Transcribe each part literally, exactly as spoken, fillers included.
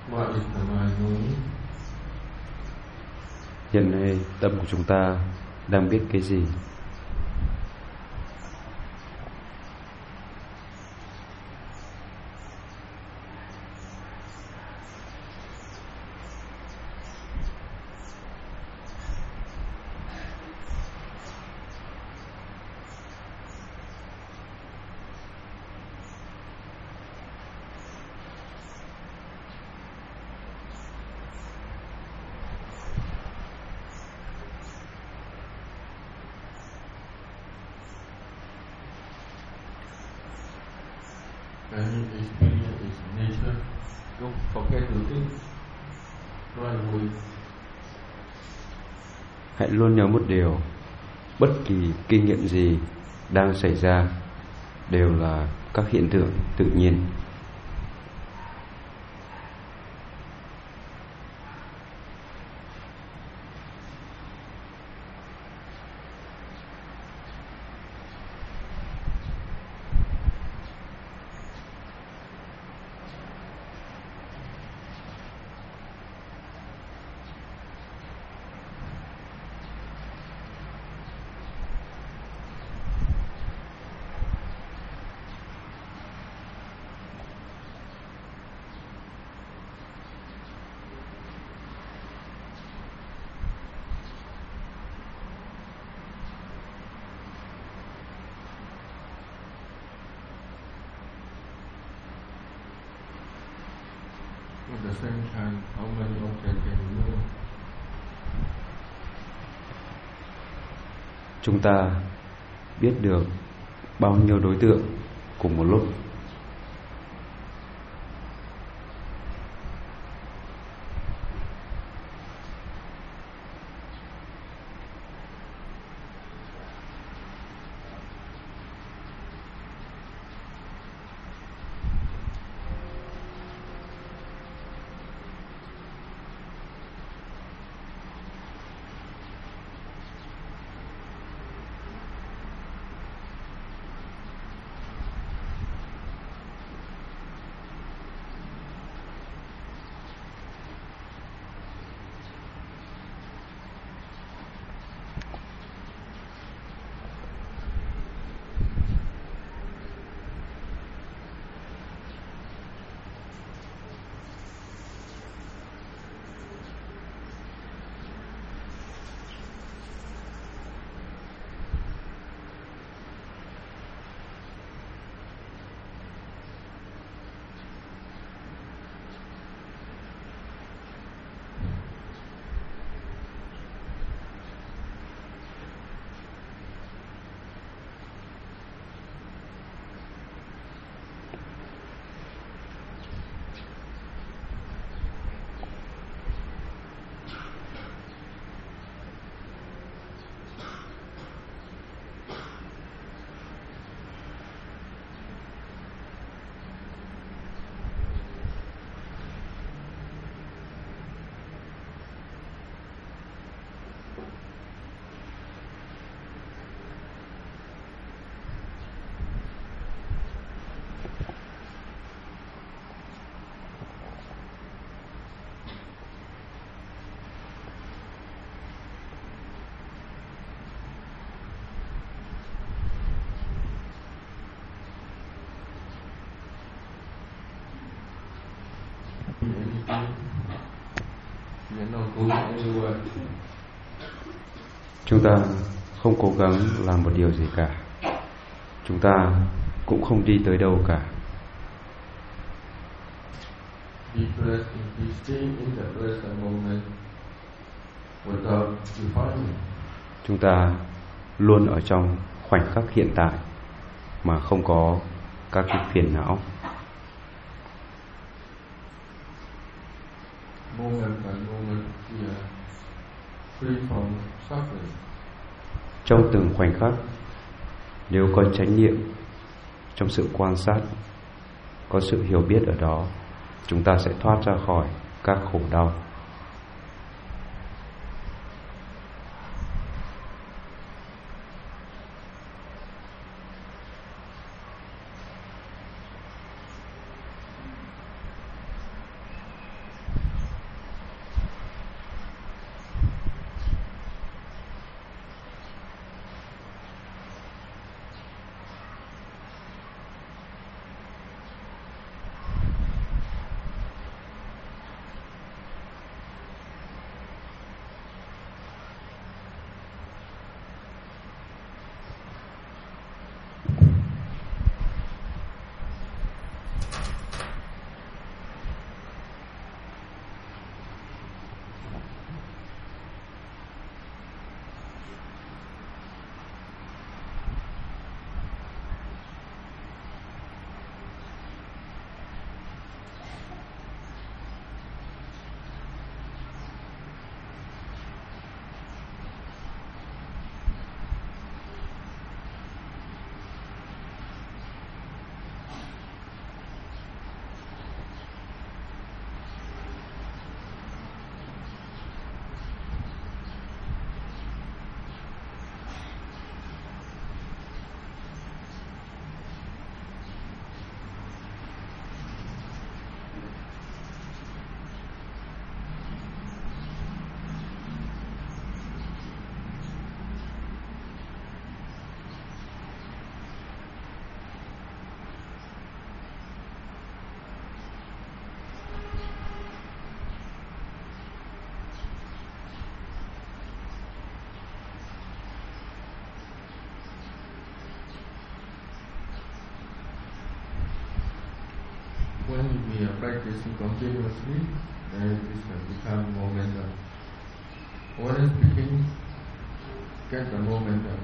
What is the mind knowing? Hiện nay tâm của chúng ta đang biết cái gì? Can you experience its nature? Don't forget to think right away. Hãy luôn nhớ một điều, bất kỳ kinh nghiệm gì đang xảy ra đều là các hiện tượng tự nhiên. At the same time, how many objects can you know? Chúng ta biết được bao nhiêu đối tượng cùng một lúc? Chúng ta không cố gắng làm một điều gì cả. Chúng ta cũng không đi tới đâu cả. Chúng ta luôn ở trong khoảnh khắc hiện tại mà không có các cái phiền não. Trong từng khoảnh khắc, nếu có chánh niệm trong sự quan sát, có sự hiểu biết ở đó, chúng ta sẽ thoát ra khỏi các khổ đau. when we are practicing continuously, then it can become momentum. When it's speaking, get the momentum.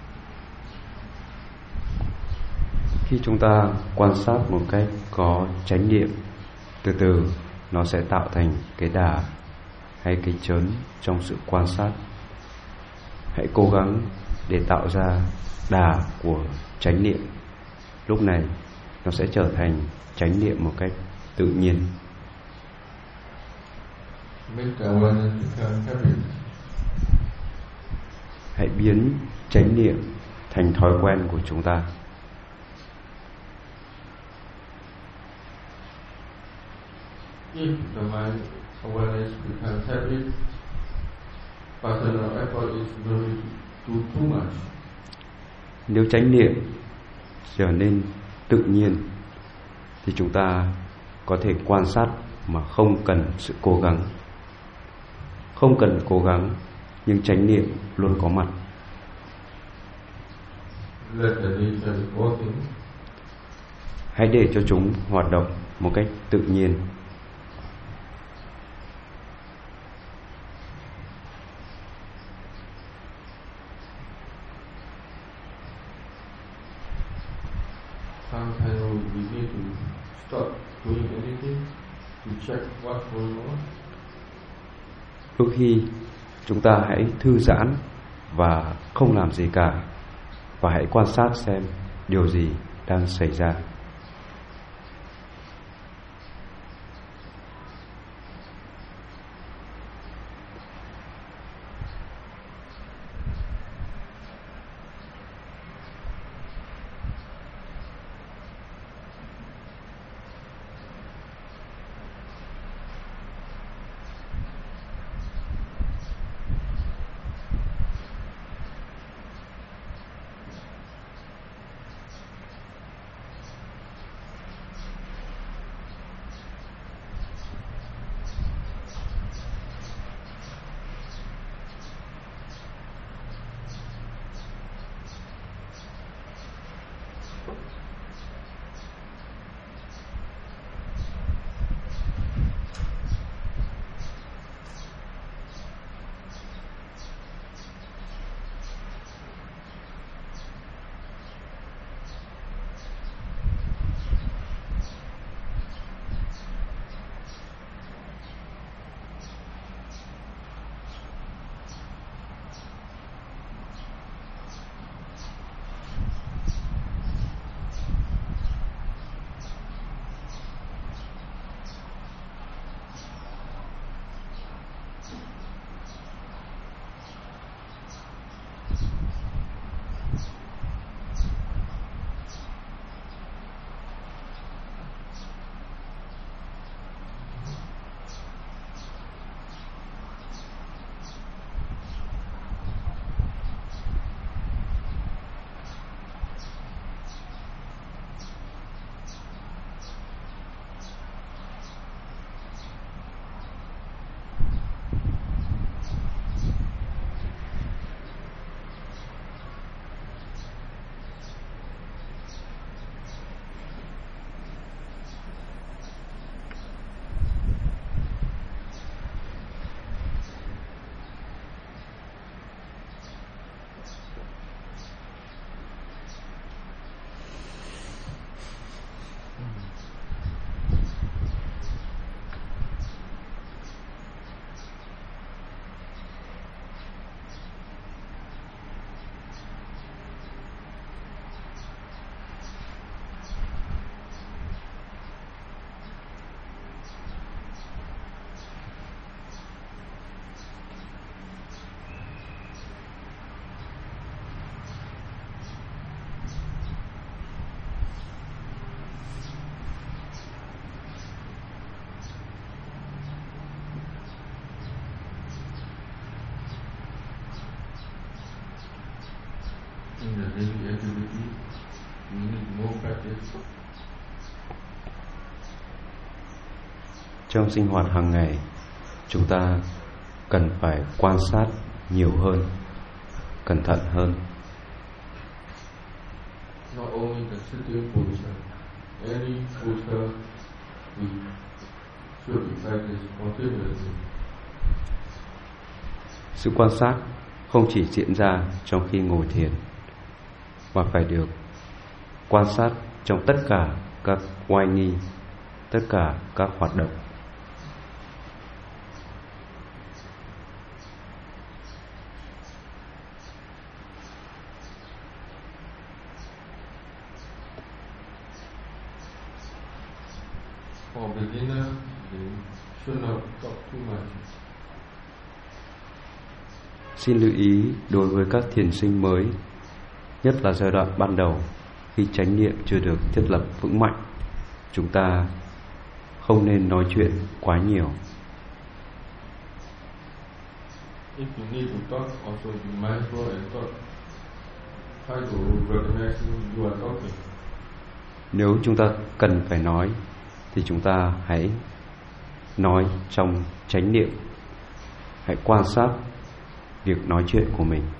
Khi chúng ta quan sát một cách có chánh niệm, từ từ nó sẽ tạo thành cái đà hay cái chớn trong sự quan sát. Hãy cố gắng để tạo ra đà của chánh niệm. Lúc này nó sẽ trở thành chánh niệm một cách tự nhiên. Hãy biến chánh niệm thành thói quen của chúng ta. If the mind awareness becomes habit, personal effort is going to do too much. Nếu chánh niệm trở nên tự nhiên thì chúng ta có thể quan sát mà không cần sự cố gắng. Không cần cố gắng nhưng chánh niệm luôn có mặt. Let the nature working. Hãy để cho chúng hoạt động một cách tự nhiên. Sometimes we need to stop doing anything to check what's going on. Đôi khi chúng ta hãy thư giãn và không làm gì cả, và hãy quan sát xem điều gì đang xảy ra. In the daily activity, we need more practice. Trong sinh hoạt hàng ngày, chúng ta cần phải quan sát nhiều hơn, cẩn thận hơn. Not only the sitting posture, any posture should be practiced continuously. Sự quan sát không chỉ diễn ra trong khi ngồi thiền, mà phải được quan sát trong tất cả các oai nghi, tất cả các hoạt động. For beginners, they should not talk too much. Xin lưu ý đối với các thiền sinh mới, nhất là giai đoạn ban đầu khi chánh niệm chưa được thiết lập vững mạnh, chúng ta không nên nói chuyện quá nhiều. If you need to talk, also be mindful and talk. Try to recognize you are talking. Nếu chúng ta cần phải nói thì chúng ta hãy nói trong chánh niệm. Hãy quan sát việc nói chuyện của mình.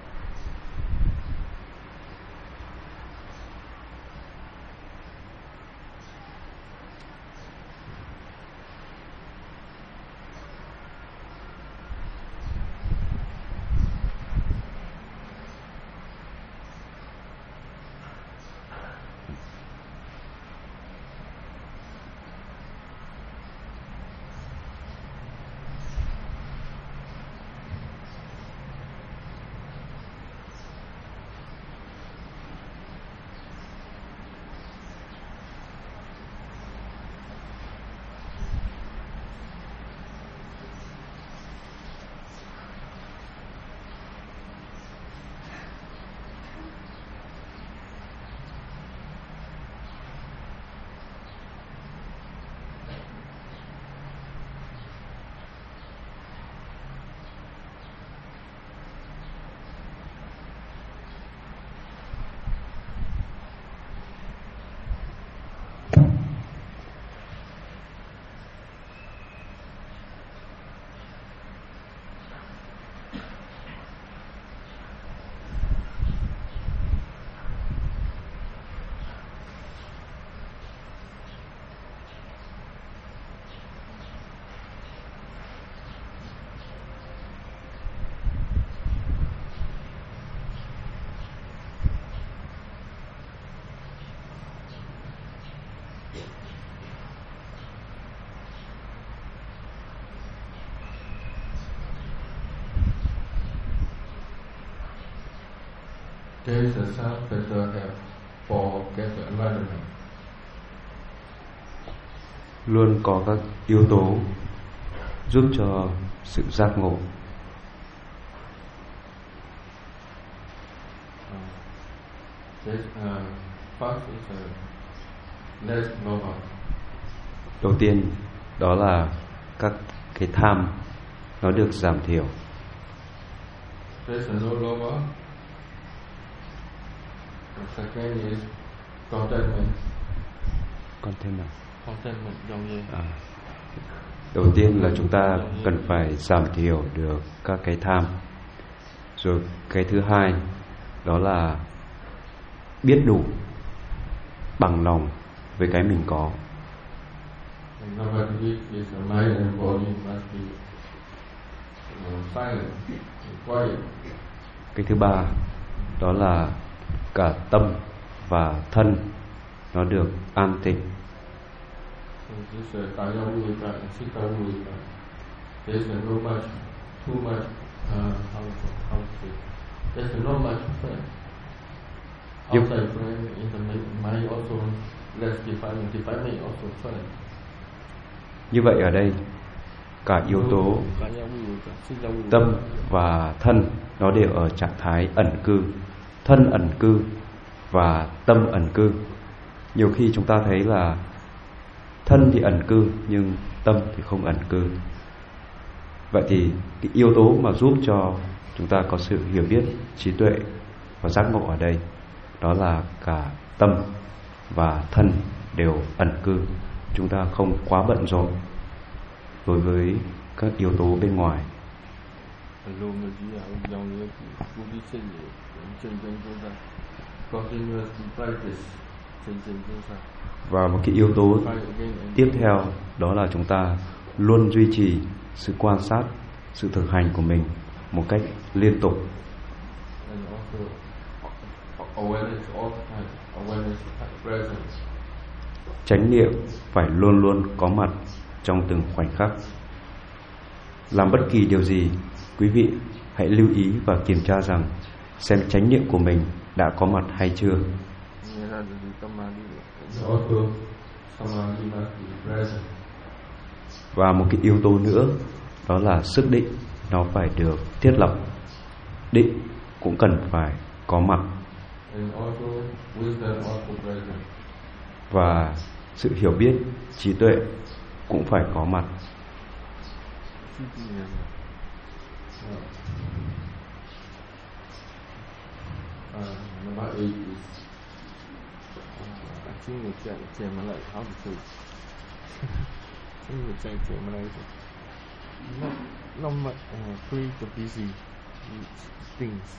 There is a sound better help for get the environment. Luôn có các yếu tố giúp cho sự giác ngộ. Uh, this, uh, first is a less lover. Đầu tiên đó là các cái tham nó được giảm thiểu. There's a no lover. The second is contentment. Contentment. Contentment giống như. À. Đầu tiên là chúng ta cần phải giảm thiểu được các cái tham. Rồi cái thứ hai đó là biết đủ, bằng lòng với cái mình có. And number three is the mind and body must be uh, silent and quiet. Cái thứ ba đó là cả tâm và thân nó được an tịnh. So this is kaya viveka and chitta viveka. There's no much, too much, uh, how, how to say, there's not much friend. Outside friend, in the mind also less defilement, defilement also friend. Như vậy ở đây cả yếu tố tâm và thân nó đều ở trạng thái ẩn cư. Thân ẩn cư và tâm ẩn cư. Nhiều khi chúng ta thấy là thân thì ẩn cư nhưng tâm thì không ẩn cư. Vậy thì cái yếu tố mà giúp cho chúng ta có sự hiểu biết, trí tuệ và giác ngộ ở đây đó là cả tâm và thân đều ẩn cư. Chúng ta không quá bận rộn đối với các yếu tố bên ngoài. Và một cái yếu tố tiếp theo đó là chúng ta luôn duy trì sự quan sát, sự thực hành của mình một cách liên tục. And also awareness all the time, awareness present. Chánh niệm phải luôn luôn có mặt trong từng khoảnh khắc. Làm bất kỳ điều gì, quý vị hãy lưu ý và kiểm tra rằng xem chánh niệm của mình đã có mặt hay chưa. Và một cái yếu tố nữa, đó là sức định, nó phải được thiết lập. Định cũng cần phải có mặt. Và sự hiểu biết, trí tuệ cũng phải có mặt. Not much free to busy things.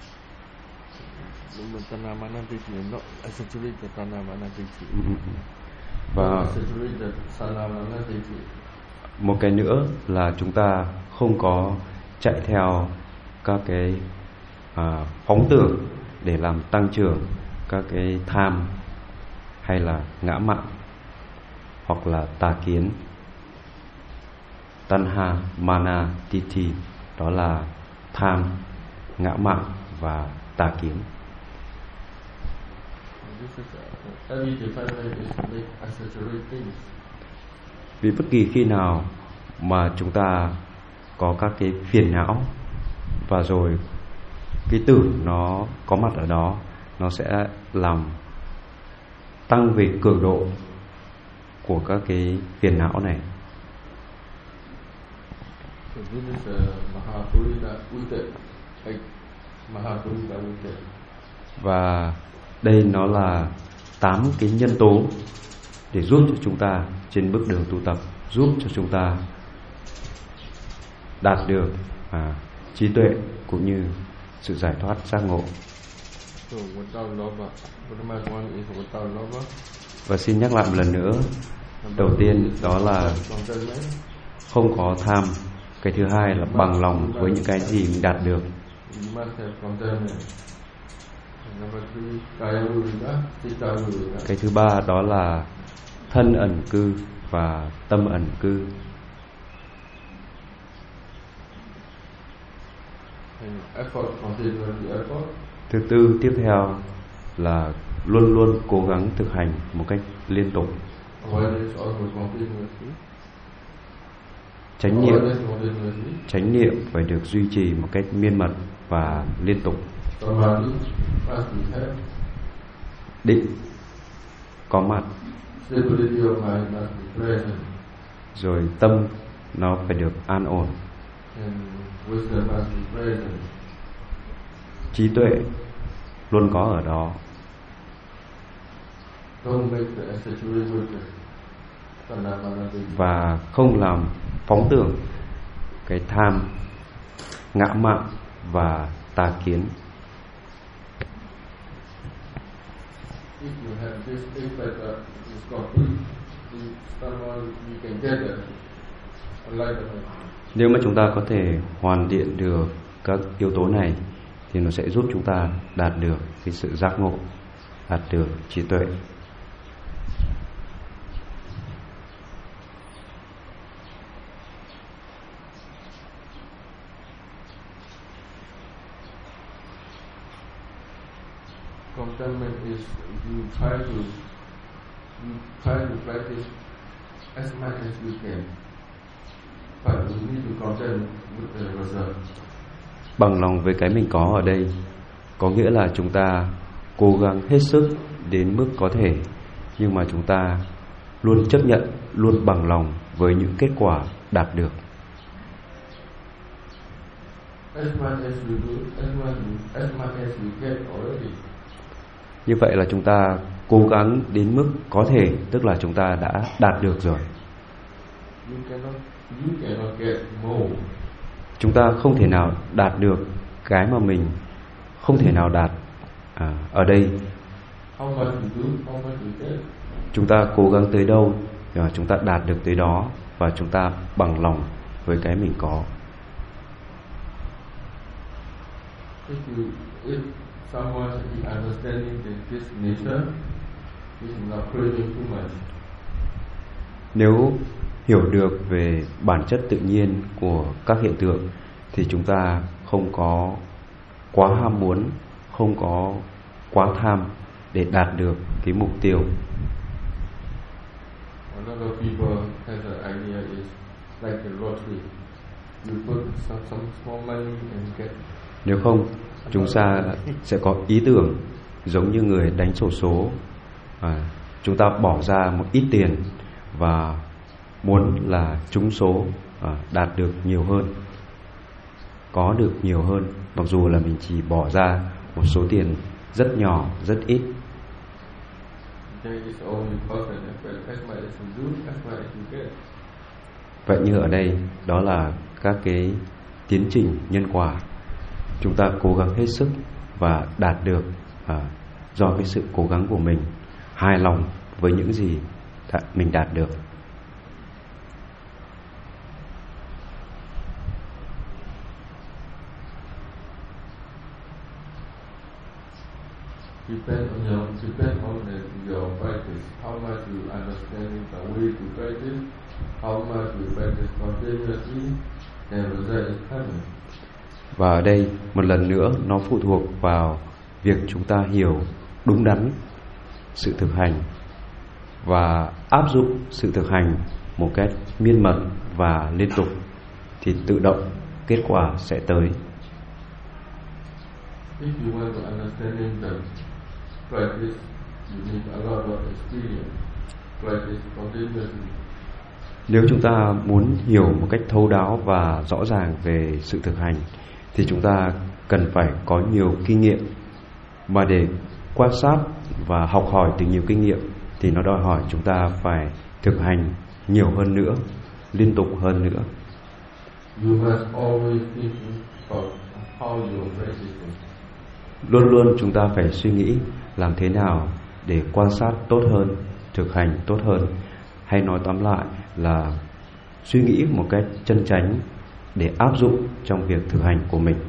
Not exaggerate the tanamana ditti. Và exaggerate the sanamana ditti. Một cái nữa là chúng ta không có chạy theo các cái à, phóng tưởng để làm tăng trưởng các cái tham hay là ngã mạn hoặc là tà kiến. Tanha, mana, titi, đó là tham, ngã mạn và tà kiến. Vì bất kỳ khi nào mà chúng ta có các cái phiền não và rồi cái tử nó có mặt ở đó, nó sẽ làm tăng về cường độ của các cái phiền não này. Và đây nó là tám cái nhân tố để giúp cho chúng ta trên bước đường tu tập, giúp cho chúng ta đạt được à, trí tuệ cũng như sự giải thoát giác ngộ. Và xin nhắc lại một lần nữa, đầu tiên đó là không có tham. Cái thứ hai là bằng lòng với những cái gì mình đạt được. Cái thứ ba đó là thân ẩn cư và tâm ẩn cư. Thứ tư tiếp theo là luôn luôn cố gắng thực hành một cách liên tục. Chánh niệm, chánh niệm phải được duy trì một cách miên mật và liên tục. Định có mặt, rồi tâm nó phải được an ổn. Trí tuệ luôn có ở đó. Và không làm phóng tưởng cái tham, ngã mạn và tà kiến. Nếu mà chúng ta có thể hoàn thiện được các yếu tố này thì nó sẽ giúp chúng ta đạt được cái sự giác ngộ, đạt được trí tuệ. Contentment is you try to you try to practice as much as you can, but you need to content with the result. Bằng lòng với cái mình có ở đây có nghĩa là chúng ta cố gắng hết sức đến mức có thể, nhưng mà chúng ta luôn chấp nhận, luôn bằng lòng với những kết quả đạt được. As much as you do, as much as much as you get already. Như vậy là chúng ta cố gắng đến mức có thể, tức là chúng ta đã đạt được rồi. You cannot, you cannot get more. Chúng ta không thể nào đạt được cái mà mình không thể nào đạt à, ở đây. How much you do, how much you get. Chúng ta cố gắng tới đâu uh, chúng ta đạt được tới đó và chúng ta bằng lòng với cái mình có. If you, if someone is understanding that this nature is not craving too much. Nếu hiểu được về bản chất tự nhiên của các hiện tượng thì chúng ta không có quá ham muốn, không có quá tham để đạt được cái mục tiêu. A lot of people have an idea is like a lottery. You put some, some small money and get. Nếu không, chúng ta sẽ có ý tưởng giống như người đánh xổ số. À, chúng ta bỏ ra một ít tiền và muốn là trúng số, à, đạt được nhiều hơn, có được nhiều hơn, mặc dù là mình chỉ bỏ ra một số tiền rất nhỏ, rất ít. Vậy như ở đây, đó là các cái tiến trình nhân quả. Chúng ta cố gắng hết sức và đạt được à, do cái sự cố gắng của mình, hài lòng với những gì mình đạt được. Depend on your depend on the, your practice. How much you understanding the way to practice, how much you practice continuously, and result is coming. Và ở đây một lần nữa nó phụ thuộc vào việc chúng ta hiểu đúng đắn sự thực hành và áp dụng sự thực hành một cách miên mật và liên tục thì tự động kết quả sẽ tới. If you want to understanding the practice, you need a lot of experience. Practice continuously. Nếu chúng ta muốn hiểu một cách thấu đáo và rõ ràng về sự thực hành thì chúng ta cần phải có nhiều kinh nghiệm, mà để quan sát và học hỏi từ nhiều kinh nghiệm thì nó đòi hỏi chúng ta phải thực hành nhiều hơn nữa, liên tục hơn nữa. You must always think about how you are practicing. Luôn luôn chúng ta phải suy nghĩ làm thế nào để quan sát tốt hơn, thực hành tốt hơn, hay nói tóm lại là suy nghĩ một cách chân chánh để áp dụng trong việc thực hành của mình.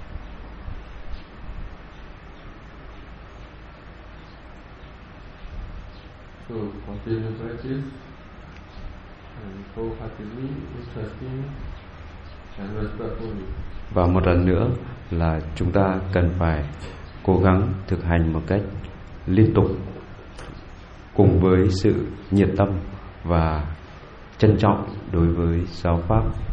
So continue practice and wholeheartedly, interesting and respectfully. Và một lần nữa là chúng ta cần phải cố gắng thực hành một cách liên tục cùng với sự nhiệt tâm và trân trọng đối với giáo pháp.